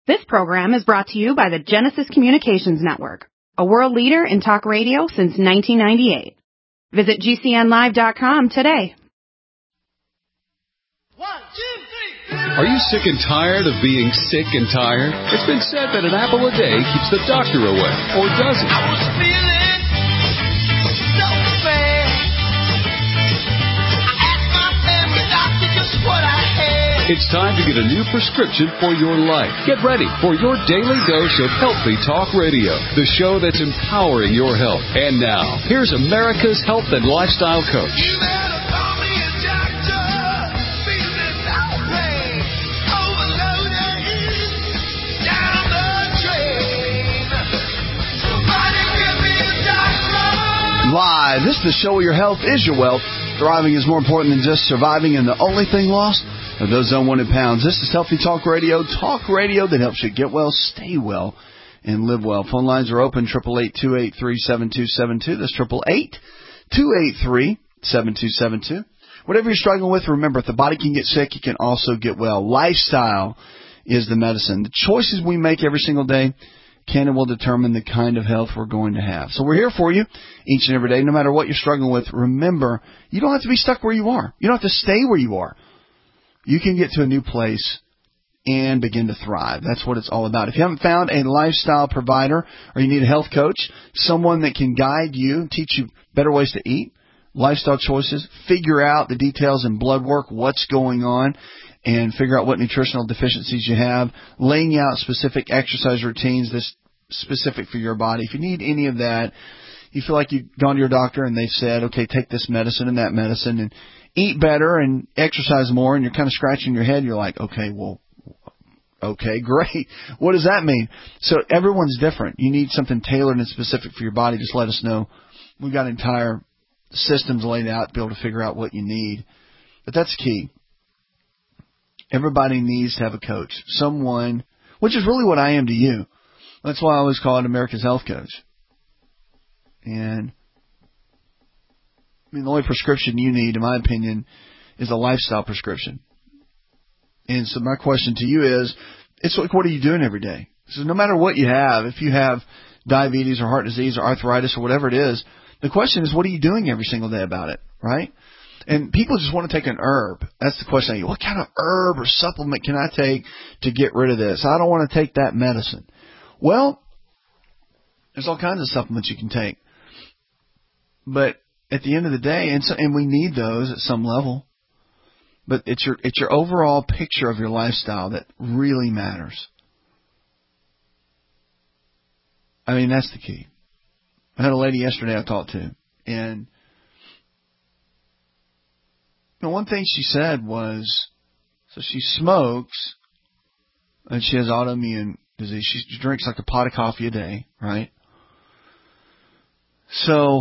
This program is brought to you by the Genesis Communications Network, a world leader in talk radio since 1998. Visit GCNlive.com today. 1, 2, 3. Are you sick and tired of being sick and tired? It's been said that an apple a day keeps the doctor away, or does it? I was feeling so bad. I asked my family doctor just what I had. It's time to get a new prescription for your life. Get ready for your daily dose of Healthy Talk Radio, the show that's empowering your health. And now, here's America's health and lifestyle coach. Live. This is the show where your health is your wealth. Thriving is more important than just surviving, and the only thing lost are those unwanted pounds. This is Healthy Talk Radio that helps you get well, stay well, and live well. Phone lines are open, 888-283-7272. That's 888-283-7272. Whatever you're struggling with, remember, if the body can get sick, you can also get well. Lifestyle is the medicine. The choices we make every single day can and will determine the kind of health we're going to have. So we're here for you each and every day, no matter what you're struggling with. Remember, you don't have to be stuck where you are. You don't have to stay where you are. You can get to a new place and begin to thrive. That's what it's all about. If you haven't found a lifestyle provider or you need a health coach, someone that can guide you, teach you better ways to eat, lifestyle choices, figure out the details in blood work, what's going on, and figure out what nutritional deficiencies you have, laying out specific exercise routines that's specific for your body. If you need any of that, you feel like you've gone to your doctor and they've said, okay, take this medicine and that medicine and eat better and exercise more, and you're kind of scratching your head, you're like, okay, great. What does that mean? So everyone's different. You need something tailored and specific for your body. Just let us know. We've got entire systems laid out to be able to figure out what you need. But that's key. Everybody needs to have a coach, someone, which is really what I am to you. That's why I always call it America's Health Coach. And the only prescription you need, in my opinion, is a lifestyle prescription. And so my question to you is, it's like, what are you doing every day? So no matter what you have, if you have diabetes or heart disease or arthritis or whatever it is, the question is, what are you doing every single day about it, right? And people just want to take an herb. That's the question. What kind of herb or supplement can I take to get rid of this? I don't want to take that medicine. Well, there's all kinds of supplements you can take. But at the end of the day, and we need those at some level, but it's your overall picture of your lifestyle that really matters. I mean, that's the key. I had a lady yesterday I talked to, and one thing she said was, so she smokes, and she has autoimmune disease. She drinks like a pot of coffee a day, right? So,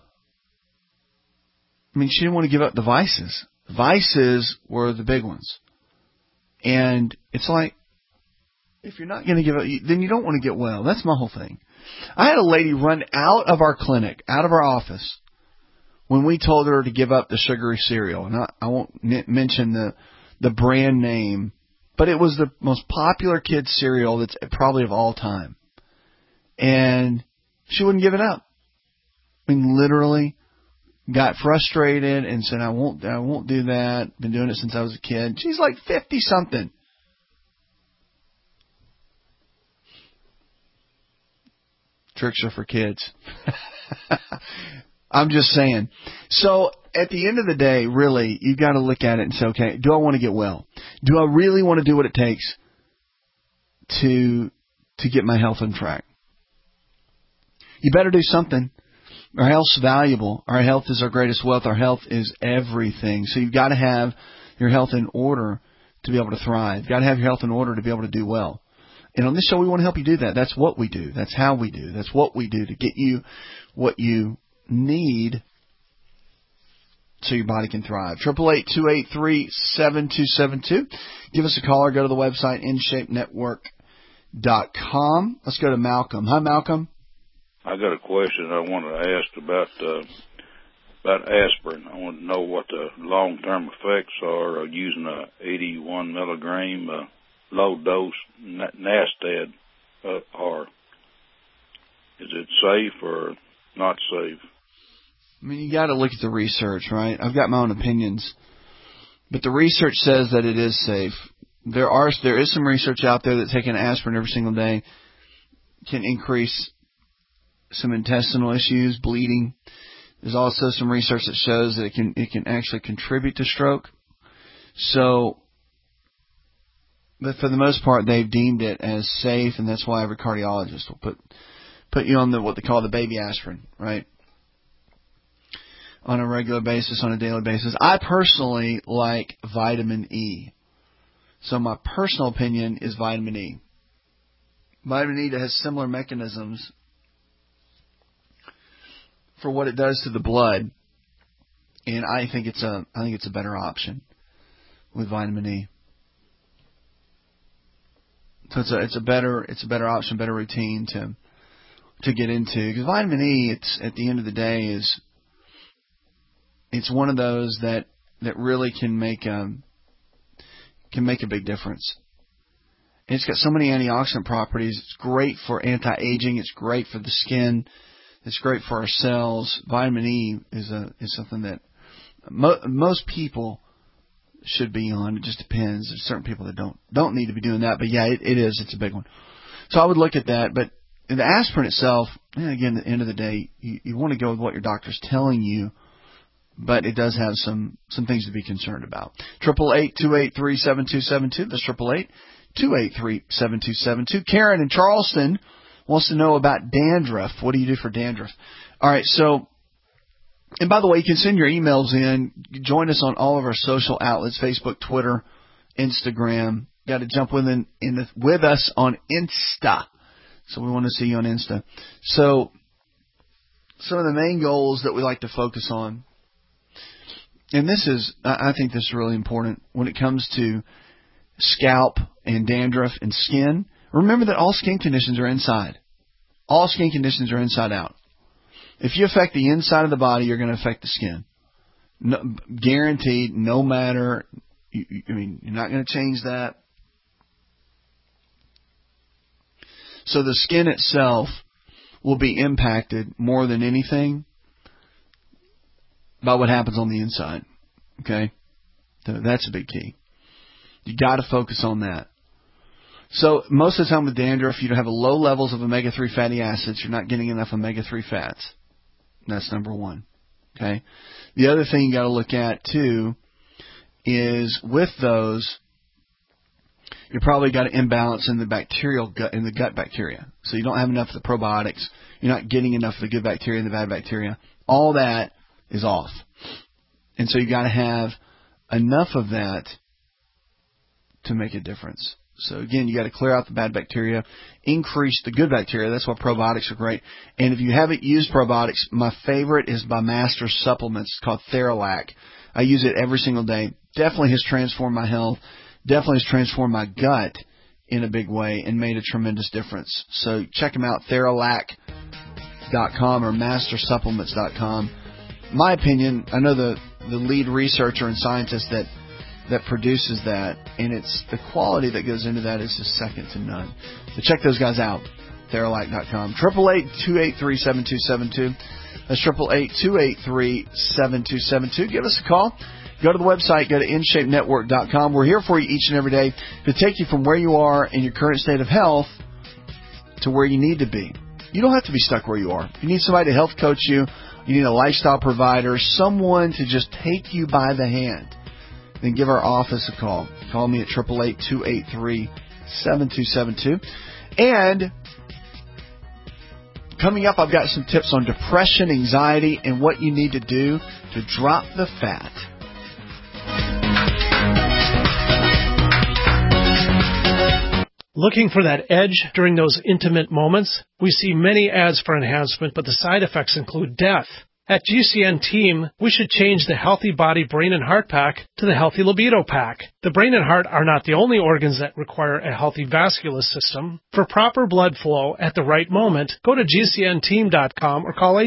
she didn't want to give up the vices. Vices were the big ones. And it's like, if you're not going to give up, then you don't want to get well. That's my whole thing. I had a lady run out of our clinic, out of our office, when we told her to give up the sugary cereal. And I won't mention the brand name, but it was the most popular kids cereal that's probably of all time. And she wouldn't give it up. Literally got frustrated and said, I won't do that. Been doing it since I was a kid. She's like 50-something. Tricks are for kids. I'm just saying. So at the end of the day, really, you've got to look at it and say, okay, do I want to get well? Do I really want to do what it takes to get my health on track? You better do something. Our health's valuable. Our health is our greatest wealth. Our health is everything. So you've got to have your health in order to be able to thrive. You've got to have your health in order to be able to do well. And on this show, we want to help you do that. That's what we do. That's how we do. That's what we do to get you what you need so your body can thrive. 888-283-7272. Give us a call or go to the website, InShapeNetwork.com. Let's go to Malcolm. Hi, Malcolm. I got a question I wanted to ask about aspirin. I want to know what the long-term effects are of using a 81 milligram low-dose Nastad are. Is it safe or not safe? I mean, you got to look at the research, right? I've got my own opinions, but the research says that it is safe. There is some research out there that taking aspirin every single day can increase some intestinal issues, bleeding. There's also some research that shows that it can actually contribute to stroke. So, but for the most part, they've deemed it as safe, and that's why every cardiologist will put you on what they call the baby aspirin, right? On a regular basis, on a daily basis. I personally like vitamin E. So my personal opinion is vitamin E. Vitamin E has similar mechanisms for what it does to the blood, and I think it's a better option with vitamin E. So it's a better option, better routine to get into, because vitamin E, it's at the end of the day it's one of those that really can make a big difference. And it's got so many antioxidant properties. It's great for anti-aging. It's great for the skin. It's great for our cells. Vitamin E is something that most people should be on. It just depends. There's certain people that don't need to be doing that. But yeah, it is. It's a big one. So I would look at that. But the aspirin itself, again, at the end of the day, you want to go with what your doctor's telling you. But it does have some things to be concerned about. 888-283-7272. That's 888-283-7272. Karen in Charleston wants to know about dandruff. What do you do for dandruff? All right, so, and by the way, you can send your emails in. Join us on all of our social outlets, Facebook, Twitter, Instagram. Got to jump with us on Insta. So we want to see you on Insta. So some of the main goals that we like to focus on, and I think this is really important when it comes to scalp and dandruff and skin. Remember that all skin conditions are inside. All skin conditions are inside out. If you affect the inside of the body, you're going to affect the skin. No, guaranteed, no matter. You're not going to change that. So the skin itself will be impacted more than anything by what happens on the inside. Okay? That's a big key. You got to focus on that. So most of the time with dandruff, you have low levels of omega-3 fatty acids. You're not getting enough omega-3 fats. That's number one. Okay? The other thing you got to look at too is with those, you probably got an imbalance in the bacterial gut, in the gut bacteria. So you don't have enough of the probiotics. You're not getting enough of the good bacteria and the bad bacteria. All that is off. And so you got to have enough of that to make a difference. So again, you got to clear out the bad bacteria, increase the good bacteria. That's why probiotics are great. And if you haven't used probiotics, my favorite is by Master Supplements. It's called Theralac. I use it every single day. Definitely has transformed my health. Definitely has transformed my gut in a big way and made a tremendous difference. So check them out, Theralac.com or MasterSupplements.com. My opinion, I know the lead researcher and scientist that produces that, and it's the quality that goes into that is just second to none. But check those guys out, Theralac.com. 888-283-7272. That's 888-283-7272. Give us a call. Go to the website. Go to InShapeNetwork.com. We're here for you each and every day to take you from where you are in your current state of health to where you need to be. You don't have to be stuck where you are. You need somebody to health coach you. You need a lifestyle provider, someone to just take you by the hand. Then give our office a call. Call me at 888-283-7272. And coming up, I've got some tips on depression, anxiety, and what you need to do to drop the fat. Looking for that edge during those intimate moments? We see many ads for enhancement, but the side effects include death. At GCN Team, we should change the Healthy Body, Brain, and Heart Pack to the Healthy Libido Pack. The brain and heart are not the only organs that require a healthy vascular system. For proper blood flow at the right moment, go to GCNteam.com or call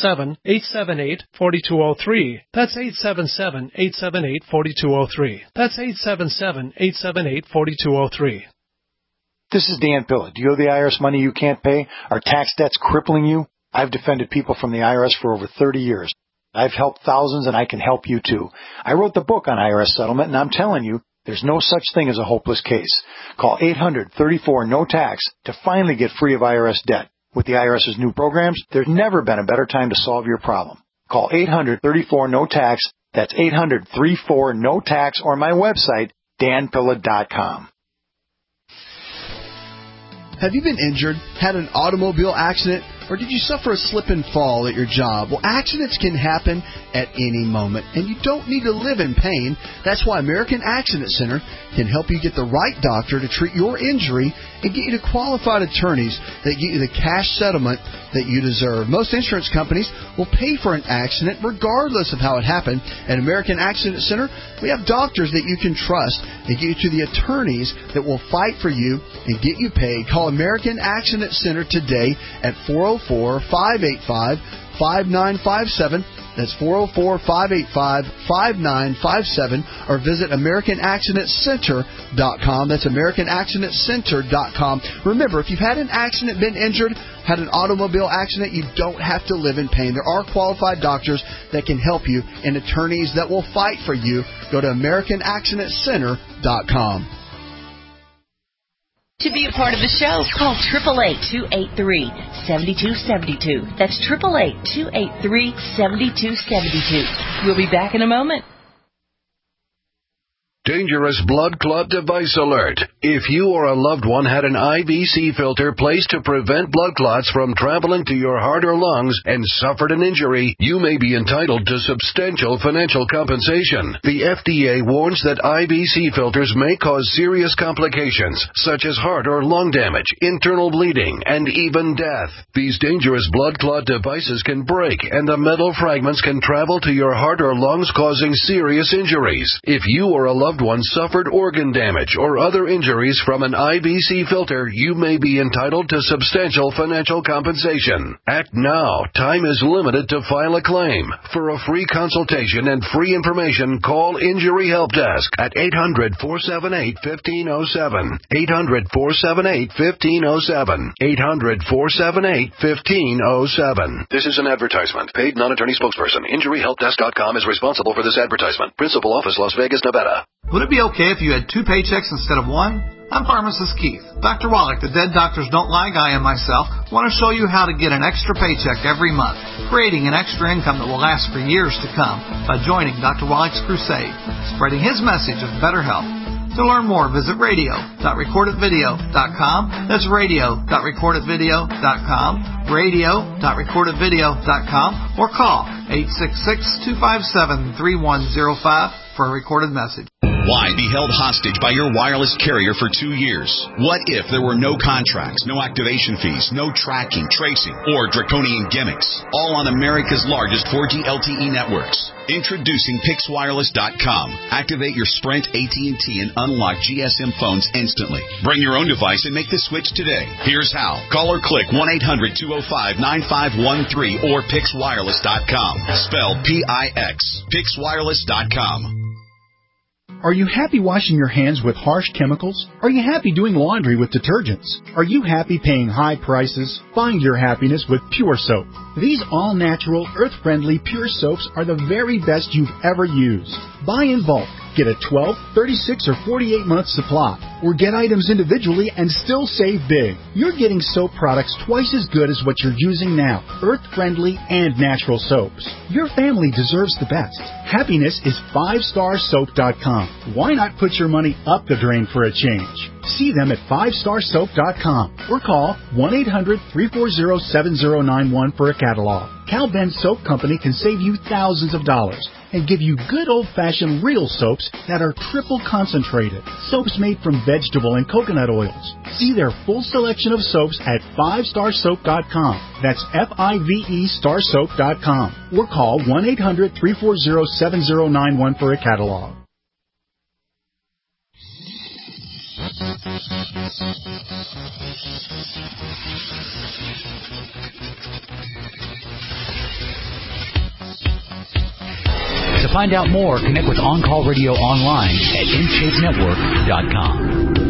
877-878-4203. That's 877-878-4203. That's 877-878-4203. This is Dan Pilla. Do you owe the IRS money you can't pay? Are tax debts crippling you? I've defended people from the IRS for over 30 years. I've helped thousands, and I can help you too. I wrote the book on IRS settlement, and I'm telling you, there's no such thing as a hopeless case. Call 800-34-NO-TAX to finally get free of IRS debt. With the IRS's new programs, there's never been a better time to solve your problem. Call 800-34-NO-TAX. That's 800-34-NO-TAX, or my website, danpilla.com. Have you been injured, had an automobile accident, or did you suffer a slip and fall at your job? Well, accidents can happen at any moment, and you don't need to live in pain. That's why American Accident Center can help you get the right doctor to treat your injury and get you to qualified attorneys that get you the cash settlement that you deserve. Most insurance companies will pay for an accident regardless of how it happened. At American Accident Center, we have doctors that you can trust and get you to the attorneys that will fight for you and get you paid. Call American Accident Center today at 404-585-5957. That's 404-585-5957, or visit AmericanAccidentCenter.com. That's AmericanAccidentCenter.com. Remember, if you've had an accident, been injured, had an automobile accident, you don't have to live in pain. There are qualified doctors that can help you and attorneys that will fight for you. Go to AmericanAccidentCenter.com. To be a part of the show, call 888-283-7272. That's 888-283-7272. We'll be back in a moment. Dangerous blood clot device alert. If you or a loved one had an IVC filter placed to prevent blood clots from traveling to your heart or lungs and suffered an injury, you may be entitled to substantial financial compensation. The FDA warns that IVC filters may cause serious complications, such as heart or lung damage, internal bleeding, and even death. These dangerous blood clot devices can break, and the metal fragments can travel to your heart or lungs, causing serious injuries. If you or a loved one suffered organ damage or other injuries from an IVC filter, you may be entitled to substantial financial compensation. Act now. Time is limited to file a claim. For a free consultation and free information, call Injury Help Desk at 800-478-1507. 800-478-1507. 800-478-1507. This is an advertisement. Paid non-attorney spokesperson. InjuryHelpDesk.com is responsible for this advertisement. Principal office, Las Vegas, Nevada. Would it be okay if you had two paychecks instead of one? I'm Pharmacist Keith. Dr. Wallach, the Dead Doctors Don't Lie guy, and myself want to show you how to get an extra paycheck every month, creating an extra income that will last for years to come by joining Dr. Wallach's crusade, spreading his message of better health. To learn more, visit radio.recordedvideo.com. That's radio.recordedvideo.com, radio.recordedvideo.com, or call 866-257-3105 for a recorded message. Why be held hostage by your wireless carrier for 2 years? What if there were no contracts, no activation fees, no tracking, tracing, or draconian gimmicks? All on America's largest 4G LTE networks. Introducing PixWireless.com. Activate your Sprint, AT&T, and unlock GSM phones instantly. Bring your own device and make the switch today. Here's how. Call or click 1-800-205-9513 or PixWireless.com. Spelled P-I-X. PixWireless.com. Are you happy washing your hands with harsh chemicals? Are you happy doing laundry with detergents? Are you happy paying high prices? Find your happiness with Pure Soap. These all-natural, earth-friendly Pure Soaps are the very best you've ever used. Buy in bulk. Get a 12, 36, or 48-month supply, or get items individually and still save big. You're getting soap products twice as good as what you're using now, earth-friendly and natural soaps. Your family deserves the best. Happiness is 5starsoap.com. Why not put your money up the drain for a change? See them at 5starsoap.com or call 1-800-340-7091 for a catalog. Cal Ben Soap Company can save you thousands of dollars. and give you good old-fashioned real soaps that are triple concentrated. Soaps made from vegetable and coconut oils. See their full selection of soaps at 5starsoap.com. That's FIVE starsoap.com. Or call 1-800-340-7091 for a catalog. To find out more, connect with On Call Radio online at InShapeNetwork.com.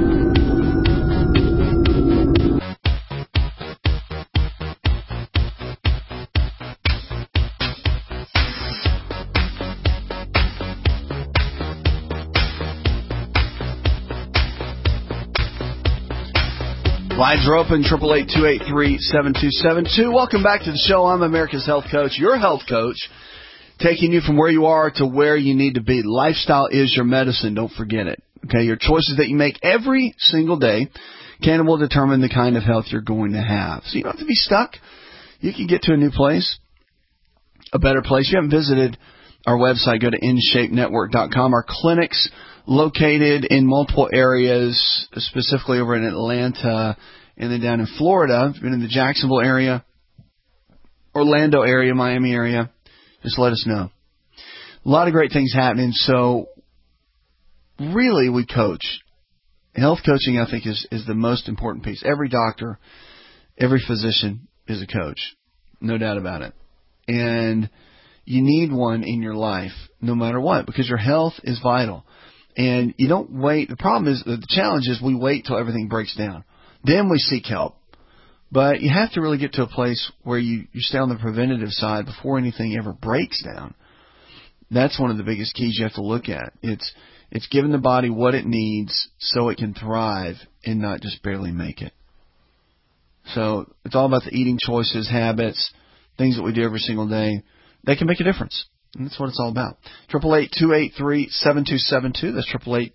Lines are open, 888-283-7272. Welcome back to the show. I'm America's Health Coach, your health coach, taking you from where you are to where you need to be. Lifestyle is your medicine. Don't forget it. Okay, your choices that you make every single day can and will determine the kind of health you're going to have. So you don't have to be stuck. You can get to a new place, a better place. If you haven't visited our website, go to InShapeNetwork.com. Our clinics located in multiple areas, specifically over in Atlanta and then down in Florida. If you've been in the Jacksonville area, Orlando area, Miami area, just let us know. A lot of great things happening. So really we coach. Health coaching, I think, is the most important piece. Every doctor, every physician is a coach. No doubt about it. And you need one in your life no matter what, because your health is vital. And you don't wait. The problem is, the challenge is we wait till everything breaks down. Then we seek help. But you have to really get to a place where you stay on the preventative side before anything ever breaks down. That's one of the biggest keys you have to look at. It's giving the body what it needs so it can thrive and not just barely make it. So it's all about the eating choices, habits, things that we do every single day. They can make a difference. And that's what it's all about. 888-283-7272. That's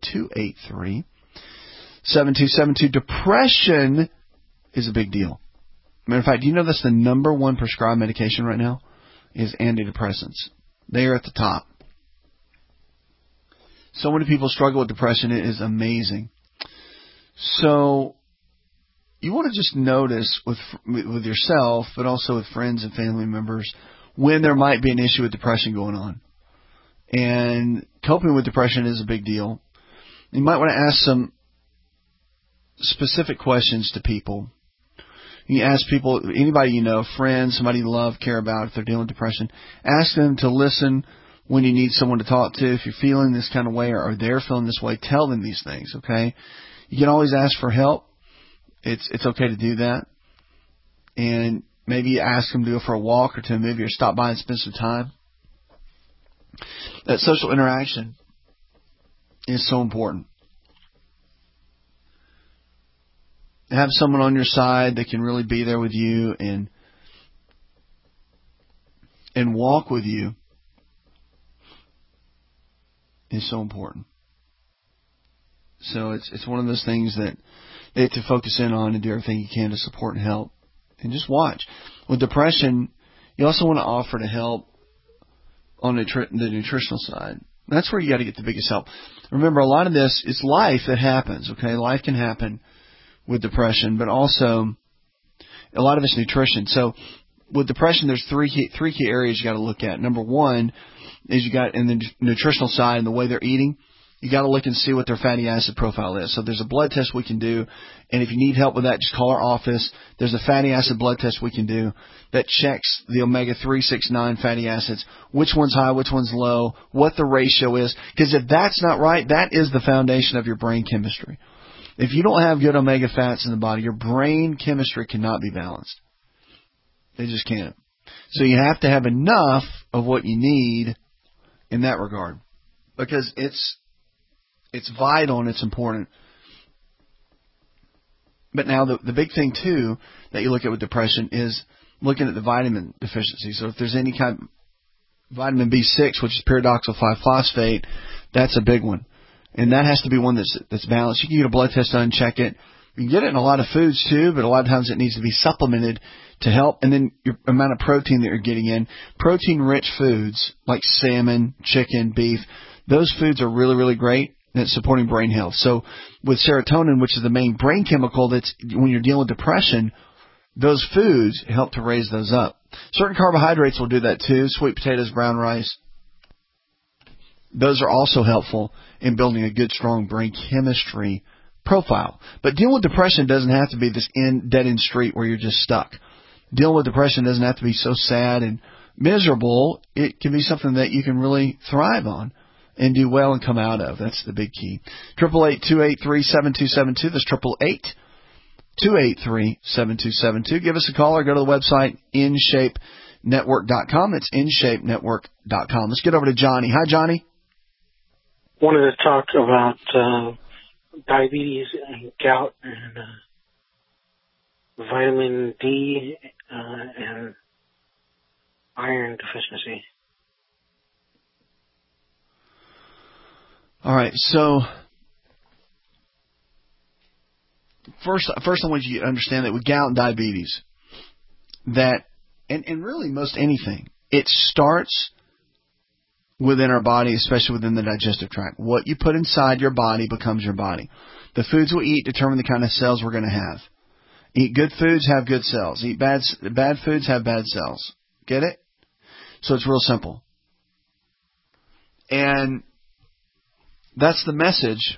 888-283-7272. Depression is a big deal. Matter of fact, do you know that's the number one prescribed medication right now? Is antidepressants. They are at the top. So many people struggle with depression. It is amazing. So you want to just notice with yourself, but also with friends and family members, when there might be an issue with depression going on. And coping with depression is a big deal. You might want to ask some specific questions to people. You ask people, anybody you know, friends, somebody you love, care about, if they're dealing with depression, ask them to listen when you need someone to talk to. If you're feeling this kind of way or they're feeling this way, tell them these things, okay? You can always ask for help. It's okay to do that. And maybe ask them to go for a walk or to maybe or stop by and spend some time. That social interaction is so important. Have someone on your side that can really be there with you and walk with you is so important. So it's one of those things that they have to focus in on and do everything you can to support and help. And just watch. With depression, you also want to offer to help on the nutritional side. That's where you got to get the biggest help. Remember, a lot of this is life that happens, okay? Life can happen with depression, but also a lot of it's nutrition. So with depression, there's three key areas you got to look at. Number one is you got in the nutritional side and the way they're eating. You got to look and see what their fatty acid profile is. So there's a blood test we can do, and if you need help with that, just call our office. There's a fatty acid blood test we can do that checks the omega-3, 6, 9 fatty acids, which one's high, which one's low, what the ratio is. Because if that's not right, that is the foundation of your brain chemistry. If you don't have good omega fats in the body, your brain chemistry cannot be balanced. It just can't. So you have to have enough of what you need in that regard, because it's vital and it's important. But now the big thing, too, that you look at with depression is looking at the vitamin deficiency. So if there's any kind of vitamin B6, which is pyridoxal 5-phosphate, that's a big one. And that has to be one that's balanced. You can get a blood test done, check it. You can get it in a lot of foods too, but a lot of times it needs to be supplemented to help. And then your amount of protein that you're getting in. Protein-rich foods like salmon, chicken, beef, those foods are really, really great at supporting brain health. So with serotonin, which is the main brain chemical that's when you're dealing with depression, those foods help to raise those up. Certain carbohydrates will do that too. Sweet potatoes, brown rice. Those are also helpful in building a good, strong brain chemistry profile. But dealing with depression doesn't have to be this dead-end street where you're just stuck. Dealing with depression doesn't have to be so sad and miserable. It can be something that you can really thrive on and do well and come out of. That's the big key. 888-283-7272. That's 888-283-7272. Give us a call or go to the website, InShapeNetwork.com. It's InShapeNetwork.com. Let's get over to Johnny. Hi, Johnny. Wanted to talk about diabetes and gout and vitamin D and iron deficiency. All right, so first I want you to understand that with gout and diabetes, that and really most anything, it starts within our body, especially within the digestive tract. What you put inside your body becomes your body. The foods we eat determine the kind of cells we're going to have. Eat good foods, have good cells. Eat bad foods, have bad cells. Get it? So it's real simple. And that's the message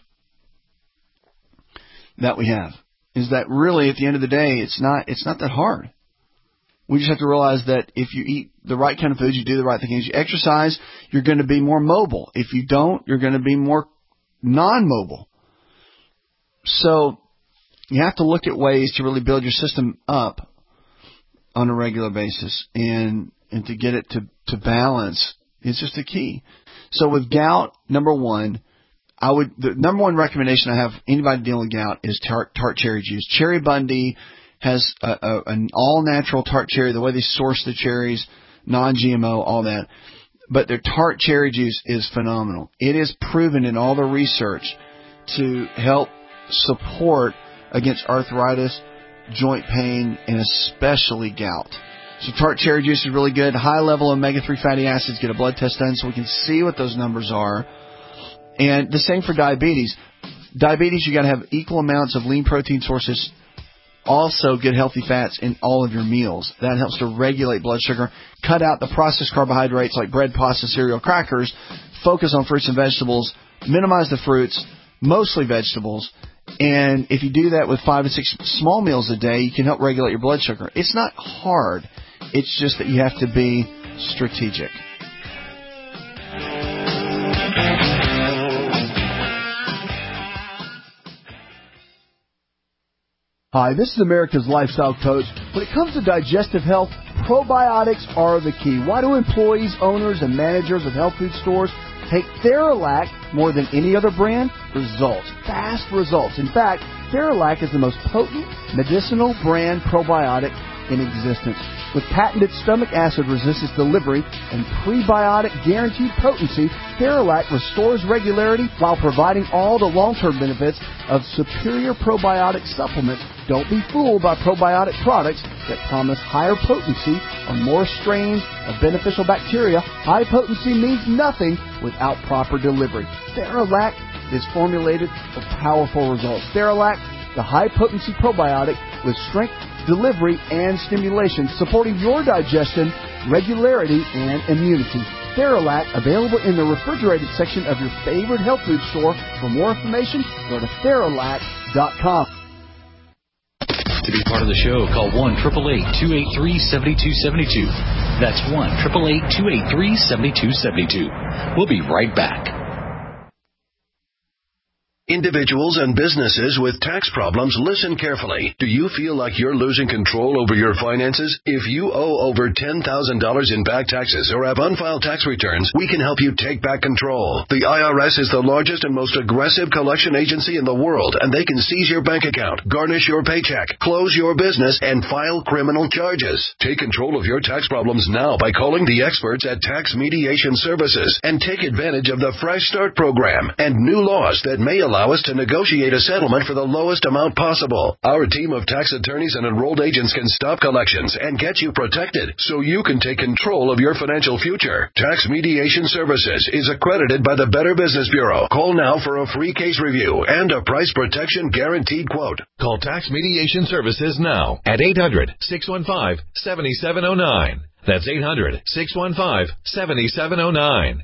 that we have, is that really at the end of the day, it's not that hard. We just have to realize that if you eat the right kind of foods, you do the right things, you exercise, you're going to be more mobile. If you don't, you're going to be more non-mobile. So you have to look at ways to really build your system up on a regular basis, and to get it to balance is just the key. So with gout, number one, the number one recommendation I have anybody dealing with gout is tart cherry juice. Cherry Bundy has an all-natural tart cherry, the way they source the cherries, non-GMO, all that. But their tart cherry juice is phenomenal. It is proven in all the research to help support against arthritis, joint pain, and especially gout. So tart cherry juice is really good. High level omega-3 fatty acids. Get a blood test done so we can see what those numbers are. And the same for diabetes. Diabetes, you got to have equal amounts of lean protein sources. Also, good healthy fats in all of your meals. That helps to regulate blood sugar. Cut out the processed carbohydrates like bread, pasta, cereal, crackers. Focus on fruits and vegetables. Minimize the fruits, mostly vegetables. And if you do that with 5 to 6 small meals a day, you can help regulate your blood sugar. It's not hard. It's just that you have to be strategic. Hi, this is America's Lifestyle Coach. When it comes to digestive health, probiotics are the key. Why do employees, owners, and managers of health food stores take Theralac more than any other brand? Results. Fast results. In fact, Theralac is the most potent medicinal brand probiotic in existence. With patented stomach acid resistance delivery and prebiotic guaranteed potency, Theralac restores regularity while providing all the long-term benefits of superior probiotic supplements. Don't be fooled by probiotic products that promise higher potency on more strains of beneficial bacteria. High potency means nothing without proper delivery. Theralac is formulated for powerful results. Theralac, the high-potency probiotic with strength, delivery, and stimulation, supporting your digestion, regularity, and immunity. Theralac, available in the refrigerated section of your favorite health food store. For more information, go to Theralac.com. To be part of the show, call 1-888-283-7272. That's 1-888-283-7272. We'll be right back. Individuals and businesses with tax problems, listen carefully. Do you feel like you're losing control over your finances? If you owe over $10,000 in back taxes or have unfiled tax returns, we can help you take back control. The IRS is the largest and most aggressive collection agency in the world, and they can seize your bank account, garnish your paycheck, close your business, and file criminal charges. Take control of your tax problems now by calling the experts at Tax Mediation Services and take advantage of the Fresh Start program and new laws that may allow allow us to negotiate a settlement for the lowest amount possible. Our team of tax attorneys and enrolled agents can stop collections and get you protected so you can take control of your financial future. Tax Mediation Services is accredited by the Better Business Bureau. Call now for a free case review and a price protection guaranteed quote. Call Tax Mediation Services now at 800-615-7709. That's 800-615-7709.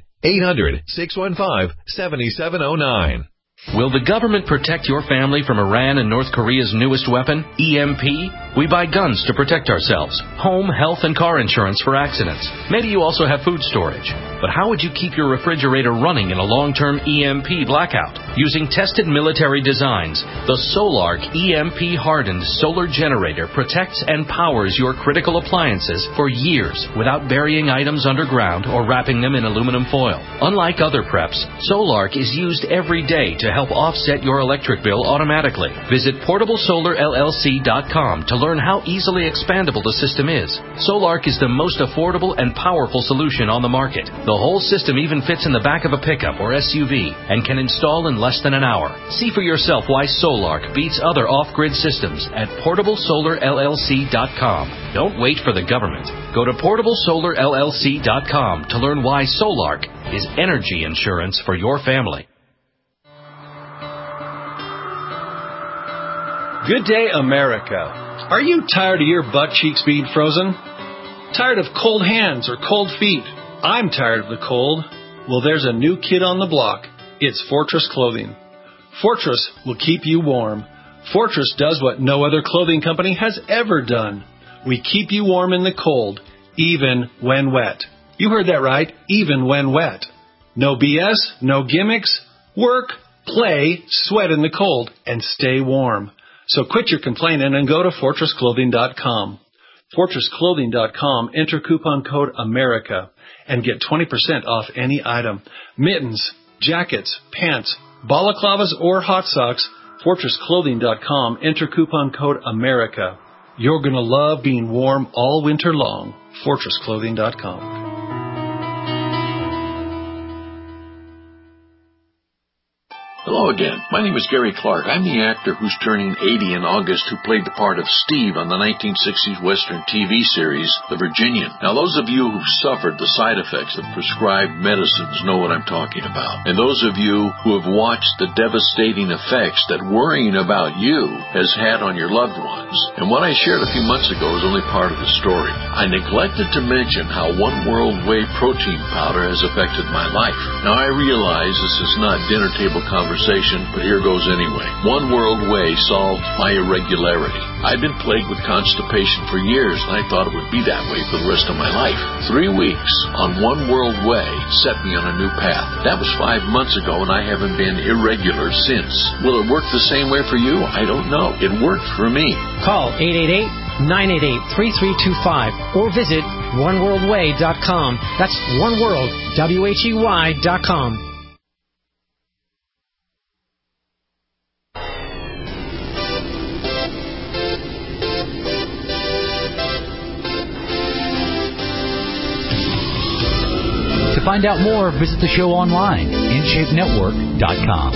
800-615-7709. Will the government protect your family from Iran and North Korea's newest weapon, EMP? We buy guns to protect ourselves, home, health, and car insurance for accidents. Maybe you also have food storage. But how would you keep your refrigerator running in a long-term EMP blackout? Using tested military designs, the Solark EMP-hardened solar generator protects and powers your critical appliances for years without burying items underground or wrapping them in aluminum foil. Unlike other preps, Solark is used every day to help offset your electric bill automatically. Visit PortableSolarLLC.com to learn how easily expandable the system is. Solark is the most affordable and powerful solution on the market. The whole system even fits in the back of a pickup or SUV and can install in less than an hour. See for yourself why Solark beats other off-grid systems at PortableSolarLLC.com. Don't wait for the government. Go to PortableSolarLLC.com to learn why Solark is energy insurance for your family. Good day, America. Are you tired of your butt cheeks being frozen? Tired of cold hands or cold feet? I'm tired of the cold. Well, there's a new kid on the block. It's Fortress Clothing. Fortress will keep you warm. Fortress does what no other clothing company has ever done. We keep you warm in the cold, even when wet. You heard that right, even when wet. No BS, no gimmicks. Work, play, sweat in the cold, and stay warm. So quit your complaining and go to FortressClothing.com. FortressClothing.com, enter coupon code AMERICA and get 20% off any item. Mittens, jackets, pants, balaclavas, or hot socks, FortressClothing.com, enter coupon code AMERICA. You're going to love being warm all winter long. FortressClothing.com. Hello again. My name is Gary Clark. I'm the actor who's turning 80 in August who played the part of Steve on the 1960s Western TV series, The Virginian. Now, those of you who've suffered the side effects of prescribed medicines know what I'm talking about. And those of you who have watched the devastating effects that worrying about you has had on your loved ones. And what I shared a few months ago is only part of the story. I neglected to mention how One World Whey protein powder has affected my life. Now, I realize this is not dinner table conversation, but here goes anyway. One World Whey solved my irregularity. I've been plagued with constipation for years, and I thought it would be that way for the rest of my life. 3 weeks on One World Whey set me on a new path. That was 5 months ago, and I haven't been irregular since. Will it work the same way for you? I don't know. It worked for me. Call 888-988-3325 or visit oneworldwhey.com. That's oneworld, WHEY.com. To find out more, visit the show online, InShapeNetwork.com.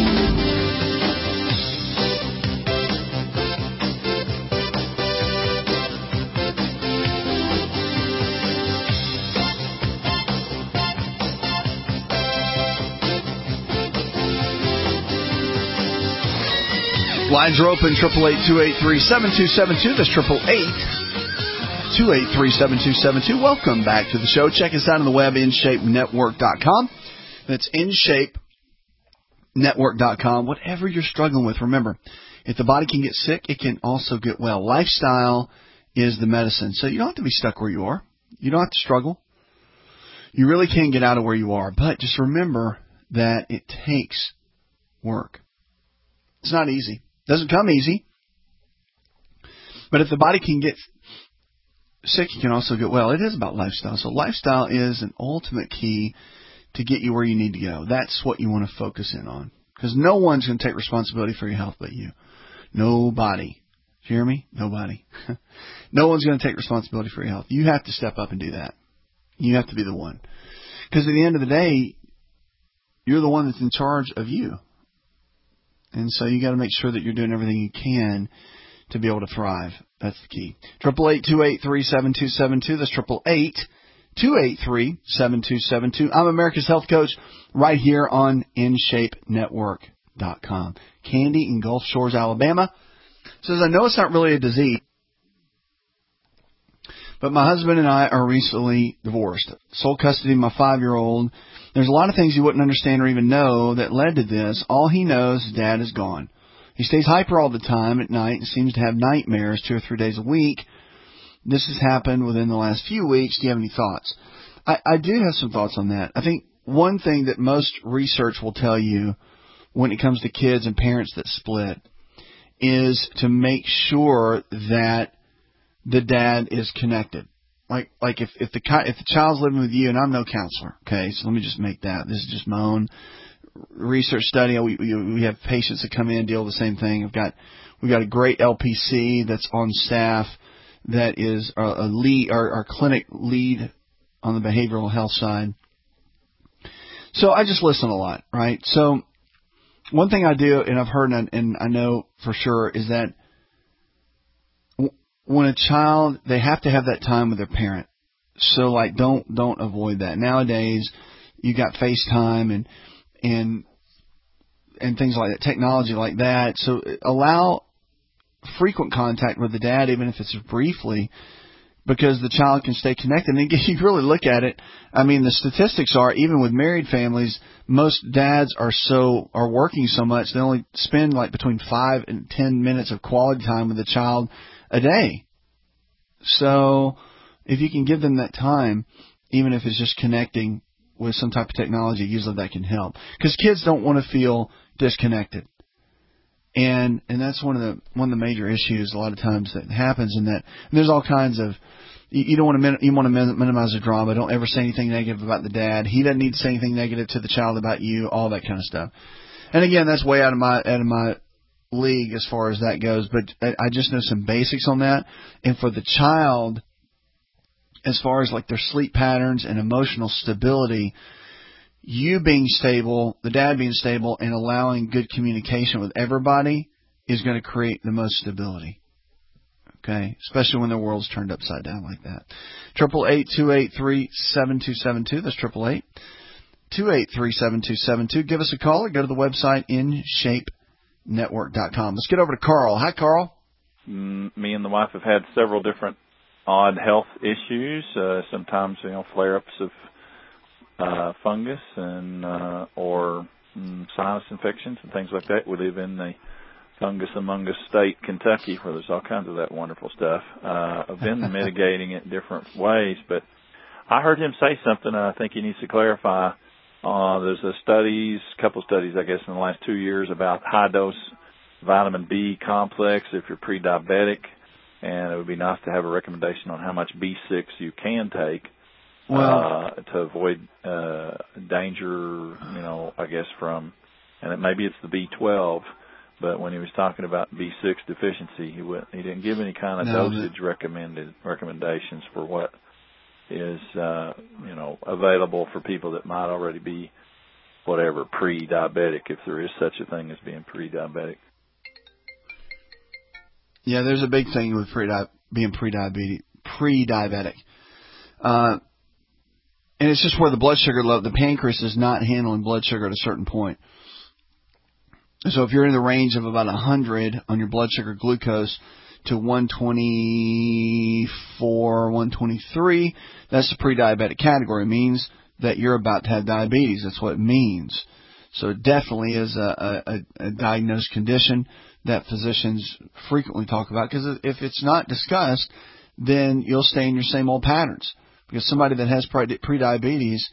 Lines are open, 888-283-7272. That's 888-283-7272. Welcome back to the show. Check us out on the web, InShapeNetwork.com. That's InShapeNetwork.com. Whatever you're struggling with, remember, if the body can get sick, it can also get well. Lifestyle is the medicine. So you don't have to be stuck where you are. You don't have to struggle. You really can get out of where you are. But just remember that it takes work. It's not easy. It doesn't come easy. But if the body can get sick, you can also get well. It is about lifestyle. So lifestyle is an ultimate key to get you where you need to go. That's what you want to focus in on. Because no one's going to take responsibility for your health but you. Nobody. You hear me? Nobody. No one's going to take responsibility for your health. You have to step up and do that. You have to be the one. Because at the end of the day, you're the one that's in charge of you. And so you got to make sure that you're doing everything you can to be able to thrive. That's the key. 888-283-7272. That's 888-283-7272. I'm America's Health Coach right here on InShapeNetwork.com. Candy in Gulf Shores, Alabama says, I know it's not really a disease, but my husband and I are recently divorced. Sole custody of my 5-year-old. There's a lot of things he wouldn't understand or even know that led to this. All he knows is Dad is gone. He stays hyper all the time at night and seems to have nightmares 2 or 3 days a week. This has happened within the last few weeks. Do you have any thoughts? I do have some thoughts on that. I think one thing that most research will tell you when it comes to kids and parents that split is to make sure that the dad is connected. Like if the child's living with you, and I'm no counselor, okay, so let me just make that. This is just my own research study. We have patients that come in and deal with the same thing. We've got a great LPC that's on staff that is a lead, our clinic lead on the behavioral health side. So I just listen a lot, right? So one thing I do, and I've heard and I know for sure, is that when a child, they have to have that time with their parent. So like don't avoid that. Nowadays you got FaceTime and things like that, technology like that. So allow frequent contact with the dad, even if it's briefly, because the child can stay connected. And you really look at it, I mean, the statistics are, even with married families, most dads are working so much, they only spend like between 5 and 10 minutes of quality time with the child a day. So if you can give them that time, even if it's just connecting with some type of technology, usually that can help. Because kids don't want to feel disconnected. And that's one of the major issues a lot of times that happens, in that there's all kinds of, you want to minimize the drama. Don't ever say anything negative about the dad. He doesn't need to say anything negative to the child about you, all that kind of stuff. And again, that's way out of my league as far as that goes, but I just know some basics on that. And for the child, as far as like their sleep patterns and emotional stability, you being stable, the dad being stable, and allowing good communication with everybody is going to create the most stability. Okay? Especially when the world's turned upside down like that. 888-283-7272. That's 888-283-7272. Give us a call or go to the website InShapeNetwork.com. Let's get over to Carl. Hi, Carl. Me and the wife have had several different odd health issues. Sometimes, flare-ups of fungus and or sinus infections and things like that. We live in the fungus among us state, Kentucky, where there's all kinds of that wonderful stuff. I've been mitigating it in different ways, but I heard him say something I think he needs to clarify. There's a couple studies, I guess, in the last 2 years about high-dose vitamin B complex if you're pre-diabetic, and it would be nice to have a recommendation on how much B6 you can take to avoid danger, I guess from, and maybe it's the B12, but when he was talking about B6 deficiency, he didn't give any kind of dosage recommendations for what is, available for people that might already be pre-diabetic, if there is such a thing as being pre-diabetic. Yeah, there's a big thing with being pre-diabetic. And it's just where the blood sugar level, the pancreas is not handling blood sugar at a certain point. So if you're in the range of about 100 on your blood sugar glucose to 124, 123, that's the pre-diabetic category. It means that you're about to have diabetes. That's what it means. So it definitely is a diagnosed condition that physicians frequently talk about, because if it's not discussed, then you'll stay in your same old patterns. Because somebody that has pre-diabetes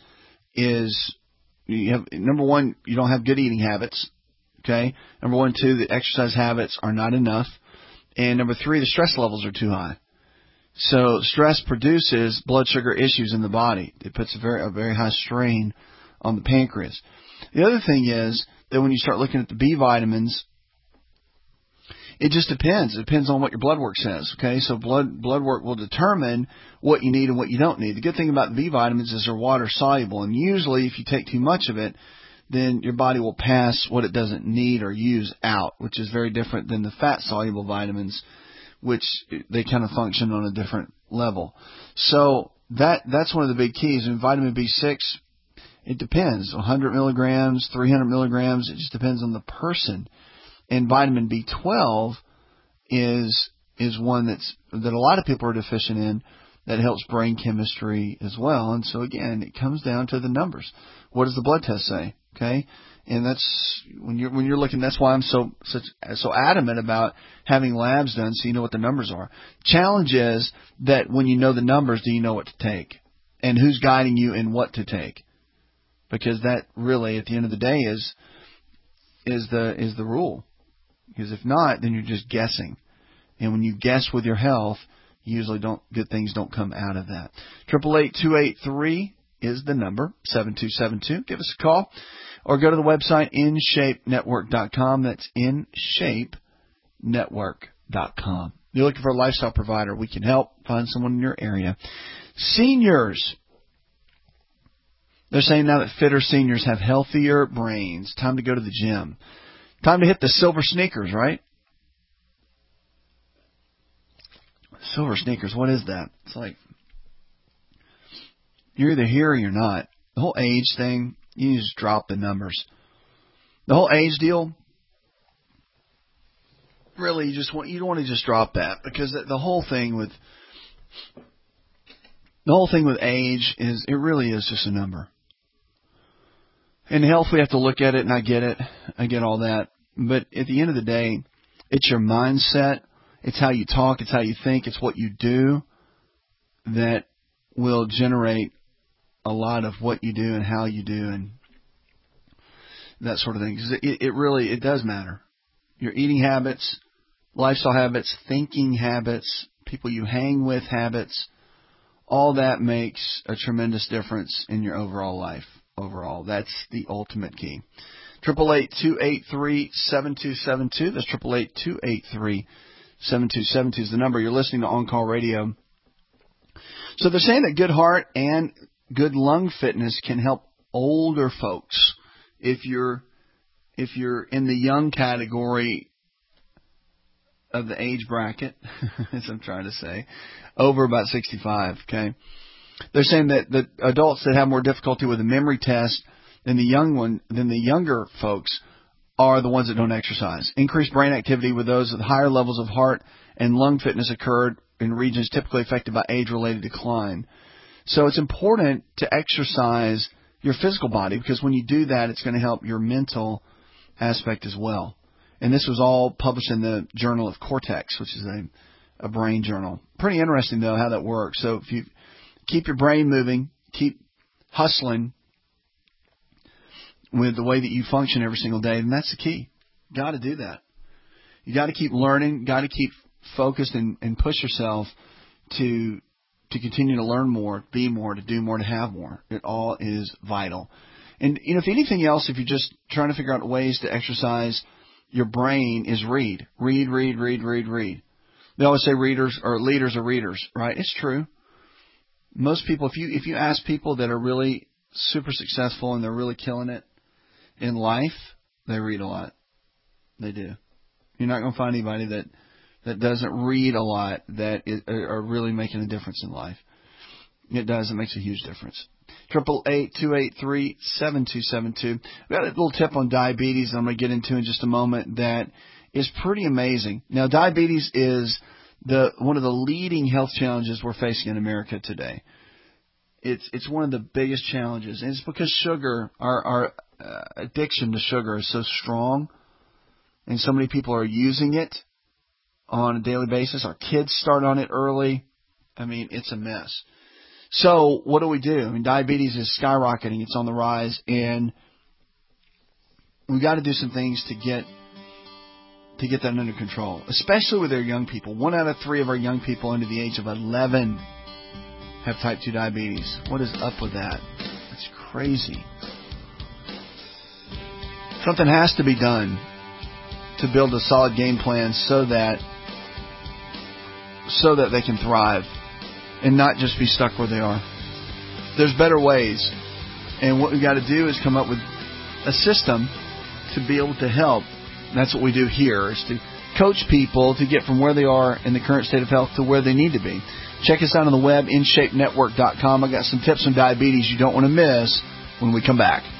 number one, you don't have good eating habits. Okay. Number 1, 2, the exercise habits are not enough. And number 3, the stress levels are too high. So stress produces blood sugar issues in the body. It puts a very high strain on the pancreas. The other thing is that when you start looking at the B vitamins, it just depends. It depends on what your blood work says. Okay, so blood work will determine what you need and what you don't need. The good thing about the B vitamins is they're water soluble, and usually if you take too much of it, then your body will pass what it doesn't need or use out, which is very different than the fat-soluble vitamins, which they kind of function on a different level. So that's one of the big keys. And vitamin B6, it depends. 100 milligrams, 300 milligrams, it just depends on the person. And vitamin B12 is one that a lot of people are deficient in, that helps brain chemistry as well. And so again, it comes down to the numbers. What does the blood test say? Okay, and that's when you're looking. That's why I'm so adamant about having labs done, so you know what the numbers are. Challenge is that when you know the numbers, do you know what to take, and who's guiding you in what to take? Because that really, at the end of the day, is the rule. Because if not, then you're just guessing, and when you guess with your health, usually good things don't come out of that. 888-283 is the number, 7272. Give us a call or go to the website InShapeNetwork.com. That's InShapeNetwork.com. You're looking for a lifestyle provider. We can help. Find someone in your area. Seniors. They're saying now that fitter seniors have healthier brains. Time to go to the gym. Time to hit the silver sneakers, right? Silver sneakers, what is that? It's like you're either here or you're not. The whole age thing, you just drop the numbers. The whole age deal, really, you don't want to just drop that, because the whole thing with age is it really is just a number. In health, we have to look at it, and I get it. I get all that. But at the end of the day, it's your mindset. It's how you talk. It's how you think. It's what you do that will generate a lot of what you do and how you do and that sort of thing. 'Cause it really does matter. Your eating habits, lifestyle habits, thinking habits, people you hang with habits, all that makes a tremendous difference in your overall life. Overall, that's the ultimate key. 888-283-7272. That's 888-283-7272 is the number. You're listening to On Call Radio. So they're saying that good heart and good lung fitness can help older folks. If you're in the young category of the age bracket, as I'm trying to say, over about 65, okay? They're saying that the adults that have more difficulty with a memory test than the younger folks are the ones that don't exercise. Increased brain activity with those with higher levels of heart and lung fitness occurred in regions typically affected by age-related decline. So it's important to exercise your physical body, because when you do that, it's going to help your mental aspect as well. And this was all published in the Journal of Cortex, which is a brain journal. Pretty interesting, though, how that works. So if you keep your brain moving, keep hustling with the way that you function every single day, then that's the key. Got to do that. You got to keep learning, got to keep focused and push yourself to continue to learn more, be more, to do more, to have more. It all is vital. And, if anything else, if you're just trying to figure out ways to exercise your brain, is read. Read. They always say leaders are readers, right? It's true. Most people, if you ask people that are really super successful and they're really killing it in life, they read a lot. They do. You're not going to find anybody that doesn't read a lot that are really making a difference in life. It does. It makes a huge difference. 888-283-7272. We got a little tip on diabetes that I'm going to get into in just a moment that is pretty amazing. Now, diabetes is one of the leading health challenges we're facing in America today. It's one of the biggest challenges, and it's because sugar, our addiction to sugar is so strong, and so many people are using it on a daily basis. Our kids start on it early. I mean, it's a mess. So what do we do? I mean, diabetes is skyrocketing. It's on the rise, and we've got to do some things to get that under control, especially with our young people. 1 out of 3 of our young people under the age of 11 have type 2 diabetes. What is up with that? It's crazy. Something has to be done to build a solid game plan so that they can thrive and not just be stuck where they are. There's better ways. And what we've got to do is come up with a system to be able to help. And that's what we do here, is to coach people to get from where they are in the current state of health to where they need to be. Check us out on the web, InShapeNetwork.com. I got some tips on diabetes you don't want to miss when we come back.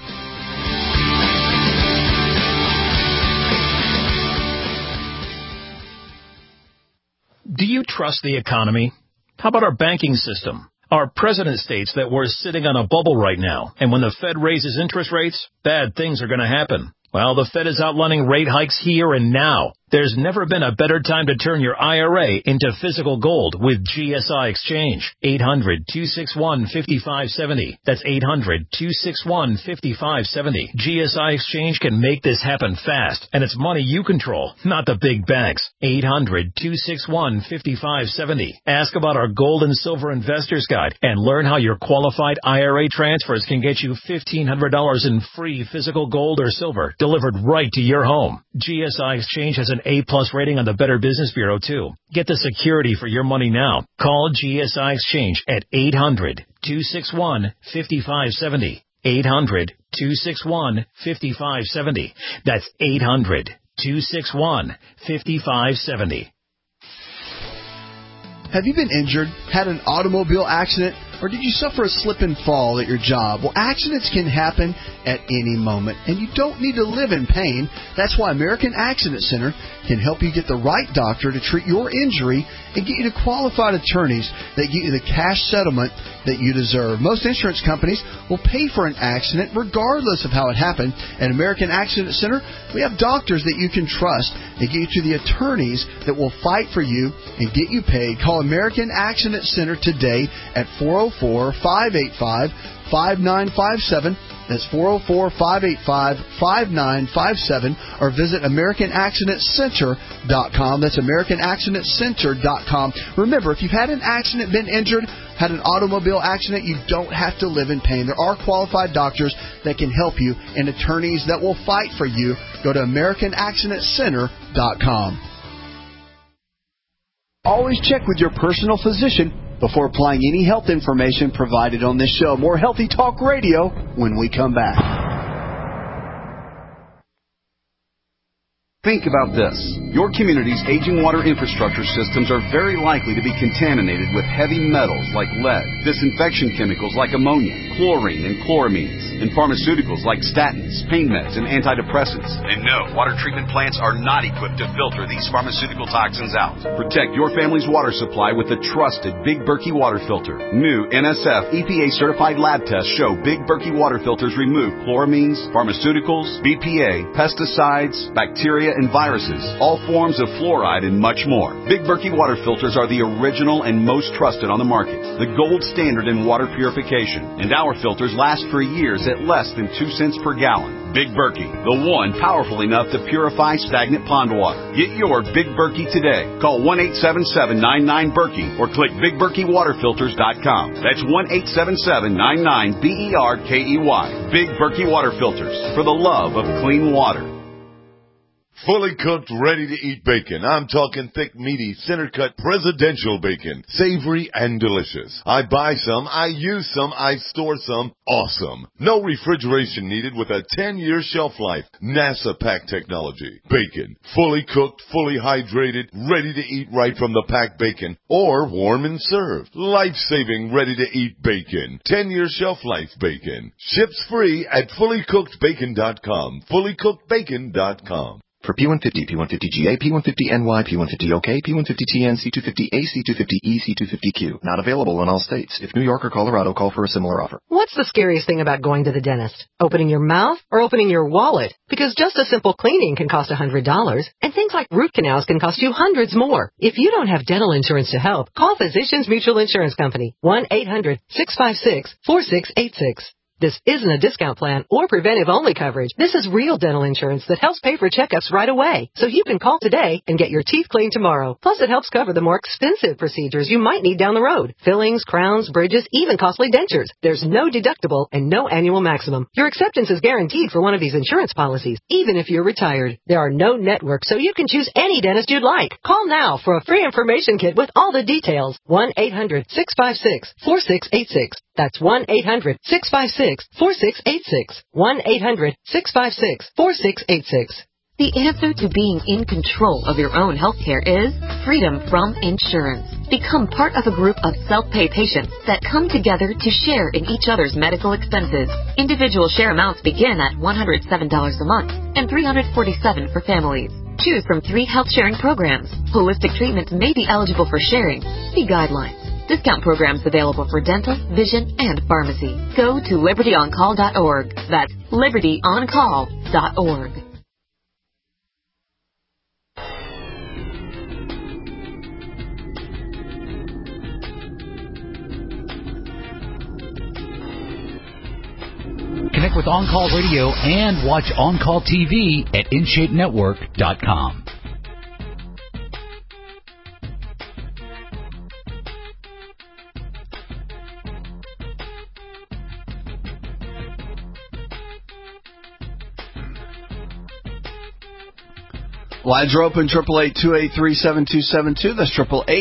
Do you trust the economy? How about our banking system? Our president states that we're sitting on a bubble right now, and when the Fed raises interest rates, bad things are going to happen. Well, the Fed is outlining rate hikes here and now. There's never been a better time to turn your IRA into physical gold with GSI Exchange. 800-261-5570. That's 800-261-5570. GSI Exchange can make this happen fast, and it's money you control, not the big banks. 800-261-5570. Ask about our Gold and Silver Investors Guide and learn how your qualified IRA transfers can get you $1,500 in free physical gold or silver delivered right to your home. GSI Exchange has an A-plus rating on the Better Business Bureau, too. Get the security for your money now. Call GSI Exchange at 800-261-5570. 800-261-5570. That's 800-261-5570. Have you been injured, had an automobile accident, or did you suffer a slip and fall at your job? Well, accidents can happen at any moment, and you don't need to live in pain. That's why American Accident Center can help you get the right doctor to treat your injury and get you to qualified attorneys that get you the cash settlement that you deserve. Most insurance companies will pay for an accident regardless of how it happened. At American Accident Center, we have doctors that you can trust and get you to the attorneys that will fight for you and get you paid. Call American Accident Center today at 404-585-5957. That's 404-585-5957, or visit AmericanAccidentCenter.com. That's AmericanAccidentCenter.com. Remember, if you've had an accident, been injured, had an automobile accident, you don't have to live in pain. There are qualified doctors that can help you and attorneys that will fight for you. Go to AmericanAccidentCenter.com. Always check with your personal physician before applying any health information provided on this show. More Healthy Talk Radio when we come back. Think about this. Your community's aging water infrastructure systems are very likely to be contaminated with heavy metals like lead, disinfection chemicals like ammonia, chlorine and chloramines, and pharmaceuticals like statins, pain meds, and antidepressants. And no, water treatment plants are not equipped to filter these pharmaceutical toxins out. Protect your family's water supply with the trusted Big Berkey water filter. New NSF EPA-certified lab tests show Big Berkey water filters remove chloramines, pharmaceuticals, BPA, pesticides, bacteria, and viruses, all forms of fluoride, and much more. Big Berkey water filters are the original and most trusted on the market, the gold standard in water purification, and our filters last for years at less than 2 cents per gallon. Big Berkey, the one powerful enough to purify stagnant pond water. Get your Big Berkey today. Call 1-877-99-BERKEY or click BigBerkeyWaterFilters.com. That's 1-877-99-BERKEY. Big Berkey Water Filters, for the love of clean water. Fully cooked, ready-to-eat bacon. I'm talking thick, meaty, center-cut presidential bacon. Savory and delicious. I buy some, I use some, I store some. Awesome. No refrigeration needed with a 10-year shelf life. NASA pack technology. Bacon. Fully cooked, fully hydrated, ready to eat right from the packed bacon. Or warm and served. Life-saving, ready-to-eat bacon. 10-year shelf life bacon. Ships free at fullycookedbacon.com. Fullycookedbacon.com. For P150, P150GA, P150NY, P150OK, P150TN, C250A, C250E, C250Q. Not available in all states. If New York or Colorado, call for a similar offer. What's the scariest thing about going to the dentist? Opening your mouth or opening your wallet? Because just a simple cleaning can cost $100, and things like root canals can cost you hundreds more. If you don't have dental insurance to help, call Physicians Mutual Insurance Company. 1-800-656-4686. This isn't a discount plan or preventive-only coverage. This is real dental insurance that helps pay for checkups right away. So you can call today and get your teeth cleaned tomorrow. Plus, it helps cover the more expensive procedures you might need down the road. Fillings, crowns, bridges, even costly dentures. There's no deductible and no annual maximum. Your acceptance is guaranteed for one of these insurance policies, even if you're retired. There are no networks, so you can choose any dentist you'd like. Call now for a free information kit with all the details. 1-800-656-4686. That's 1-800-656-4686. 1-800-656-4686. 1-800-656-4686. The answer to being in control of your own healthcare is freedom from insurance. Become part of a group of self-pay patients that come together to share in each other's medical expenses. Individual share amounts begin at $107 a month and $347 for families. Choose from 3 health sharing programs. Holistic treatments may be eligible for sharing. See guidelines. Discount programs available for dental, vision, and pharmacy. Go to libertyoncall.org. That's libertyoncall.org. Connect with On Call Radio and watch On Call TV at InShapeNetwork.com. Lines are open, 888-283-7272. That's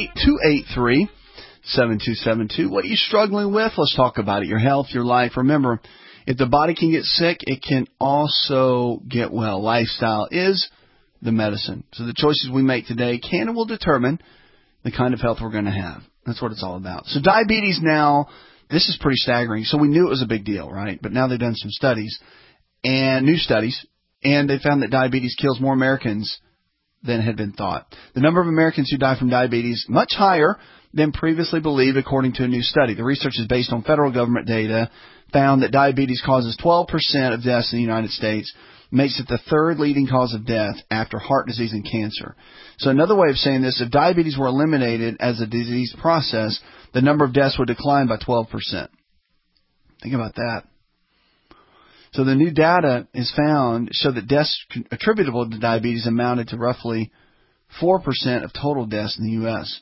888-283-7272. What are you struggling with? Let's talk about it. Your health, your life. Remember, if the body can get sick, it can also get well. Lifestyle is the medicine. So the choices we make today can and will determine the kind of health we're going to have. That's what it's all about. So diabetes now, this is pretty staggering. So we knew it was a big deal, right? But now they've done some studies, and new studies, and they found that diabetes kills more Americans than had been thought. The number of Americans who die from diabetes much higher than previously believed, according to a new study. The research is based on federal government data, found that diabetes causes 12% of deaths in the United States, makes it the third leading cause of death after heart disease and cancer. So another way of saying this, if diabetes were eliminated as a disease process, the number of deaths would decline by 12%. Think about that. So the new data is found show that deaths attributable to diabetes amounted to roughly 4% of total deaths in the U.S.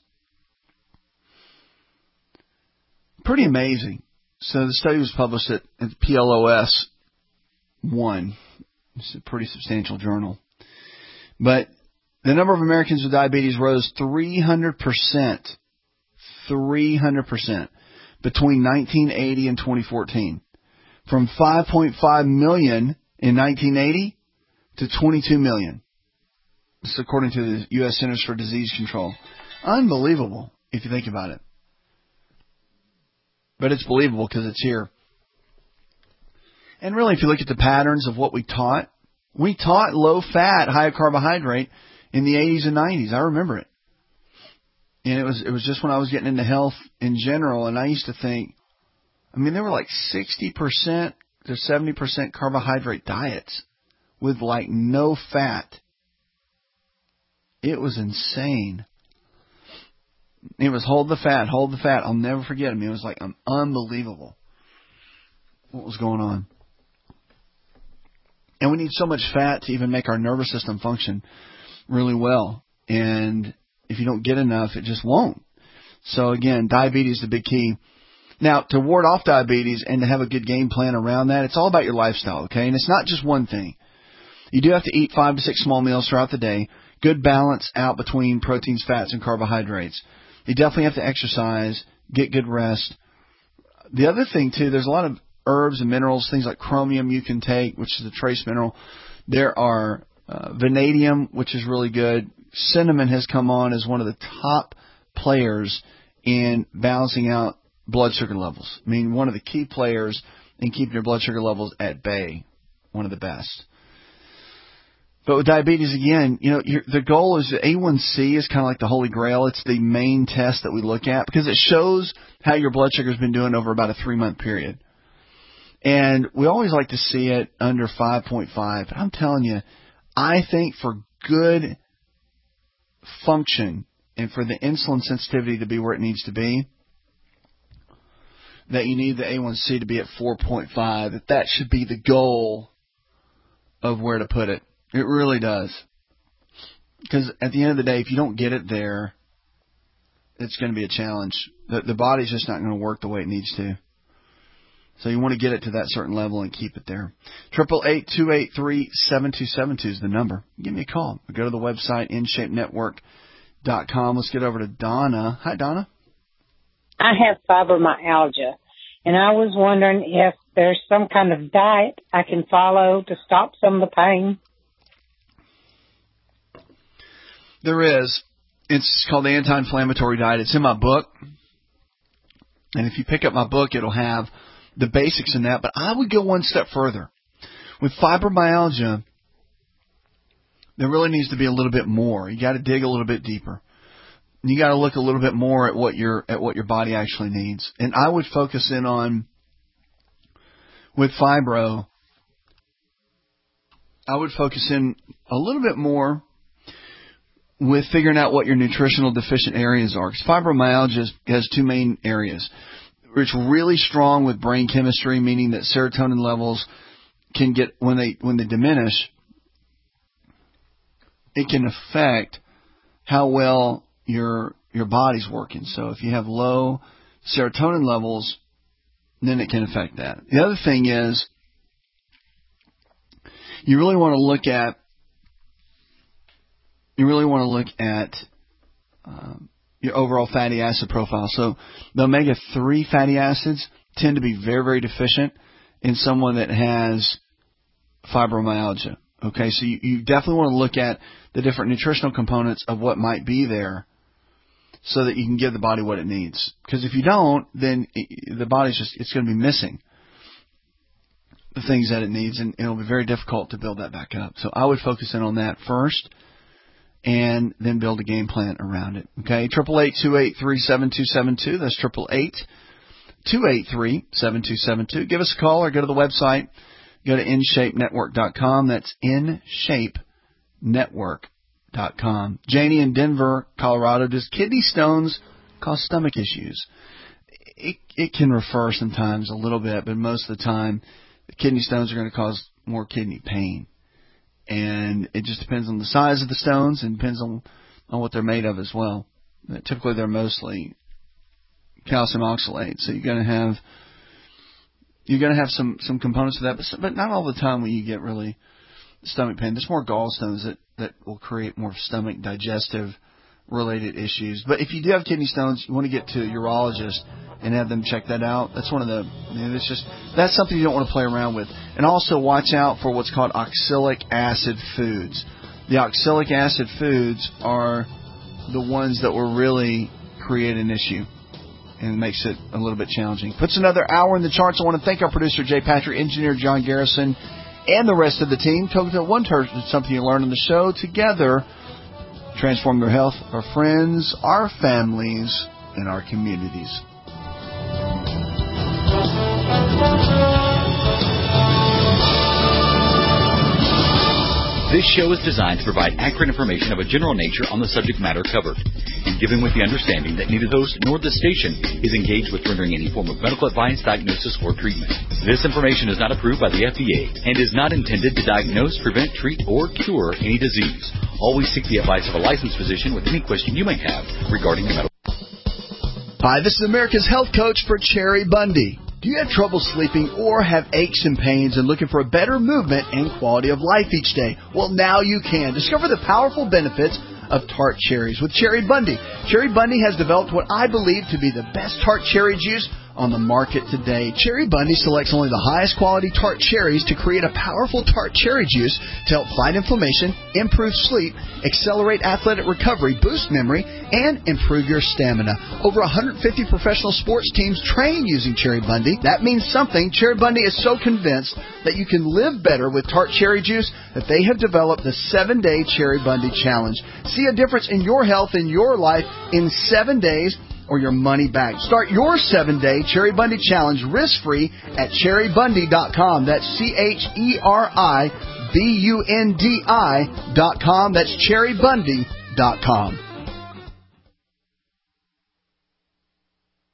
Pretty amazing. So the study was published at PLOS 1. It's a pretty substantial journal. But the number of Americans with diabetes rose 300%. 300% between 1980 and 2014. From 5.5 million in 1980 to 22 million. This is according to the U.S. Centers for Disease Control. Unbelievable, if you think about it. But it's believable because it's here. And really, if you look at the patterns of what we taught low-fat, high-carbohydrate in the 80s and 90s. I remember it. And it was just when I was getting into health in general, and I used to think, there were like 60% to 70% carbohydrate diets with like no fat. It was insane. It was hold the fat. I'll never forget it. It was like unbelievable what was going on. And we need so much fat to even make our nervous system function really well. And if you don't get enough, it just won't. So again, diabetes is the big key. Now, to ward off diabetes and to have a good game plan around that, it's all about your lifestyle, okay? And it's not just one thing. You do have to eat 5 to 6 small meals throughout the day. Good balance out between proteins, fats, and carbohydrates. You definitely have to exercise, get good rest. The other thing, too, there's a lot of herbs and minerals, things like chromium you can take, which is a trace mineral. There are vanadium, which is really good. Cinnamon has come on as one of the top players in balancing out blood sugar levels. One of the key players in keeping your blood sugar levels at bay. One of the best. But with diabetes, again, the goal is the A1C is kind of like the holy grail. It's the main test that we look at because it shows how your blood sugar has been doing over about a 3-month period. And we always like to see it under 5.5. But I'm telling you, I think for good function and for the insulin sensitivity to be where it needs to be, that you need the A1C to be at 4.5, that should be the goal of where to put it. It really does. Because at the end of the day, if you don't get it there, it's going to be a challenge. The body's just not going to work the way it needs to. So you want to get it to that certain level and keep it there. 888-283-7272 is the number. Give me a call. Go to the website, InShapeNetwork.com. Let's get over to Donna. Hi, Donna. I have fibromyalgia, And I was wondering if there's some kind of diet I can follow to stop some of the pain. There is. It's called the anti-inflammatory diet. It's in my book. And if you pick up my book, it'll have the basics in that. But I would go one step further. With fibromyalgia, there really needs to be a little bit more. You got to dig a little bit deeper. You got to look a little bit more at what your body actually needs. And I would focus in on, with fibro, I would focus in a little bit more with figuring out what your nutritional deficient areas are. Because fibromyalgia has two main areas. It's really strong with brain chemistry, meaning that serotonin levels can get, when they diminish, it can affect how well your body's working. So if you have low serotonin levels, then it can affect that. The other thing is, you really want to look at your overall fatty acid profile. So the omega-3 fatty acids tend to be very, very deficient in someone that has fibromyalgia. Okay, so you definitely want to look at the different nutritional components of what might be there so that you can give the body what it needs. Because if you don't, then the body's it's going to be missing the things that it needs, and it'll be very difficult to build that back up. So I would focus in on that first and then build a game plan around it. Okay, 888-283-7272. That's 888-283-7272. Give us a call or go to the website. Go to InShapeNetwork.com. That's InShapeNetwork.com. Janie in Denver, Colorado. Does kidney stones cause stomach issues? It can refer sometimes a little bit, but most of the time, the kidney stones are going to cause more kidney pain. And it just depends on the size of the stones and depends on what they're made of as well. Typically, they're mostly calcium oxalate, so you're going to have some components of that, but not all the time when you get really stomach pain. There's more gallstones that will create more stomach digestive related issues. But if you do have kidney stones, you want to get to a urologist and have them check that out. That's that's something you don't want to play around with. And also watch out for what's called oxalic acid foods. The oxalic acid foods are the ones that will really create an issue and makes it a little bit challenging. Puts another hour in the charts. I want to thank our producer, Jay Patrick, engineer John Garrison, and the rest of the team. Talking to one person, something you learn on the show. Together, transform their health, our friends, our families, and our communities. This show is designed to provide accurate information of a general nature on the subject matter covered, and given with the understanding that neither the host nor the station is engaged with rendering any form of medical advice, diagnosis, or treatment. This information is not approved by the FDA and is not intended to diagnose, prevent, treat, or cure any disease. Always seek the advice of a licensed physician with any question you may have regarding your medical. Hi, this is America's Health Coach for Cherry Bundy. Do you have trouble sleeping or have aches and pains and looking for a better movement and quality of life each day? Well, now you can. Discover the powerful benefits of tart cherries with Cherry Bundy. Cherry Bundy has developed what I believe to be the best tart cherry juice on the market today. Cherry Bundy selects only the highest quality tart cherries to create a powerful tart cherry juice to help fight inflammation, improve sleep, accelerate athletic recovery, boost memory, and improve your stamina. Over 150 professional sports teams train using Cherry Bundy. That means something. Cherry Bundy is so convinced that you can live better with tart cherry juice that they have developed the 7-Day Cherry Bundy Challenge. See a difference in your health and your life in 7 days or your money back. Start your 7-Day Cherry Bundy Challenge risk-free at cherrybundy.com. That's CherryBundi.com. That's cherrybundy.com.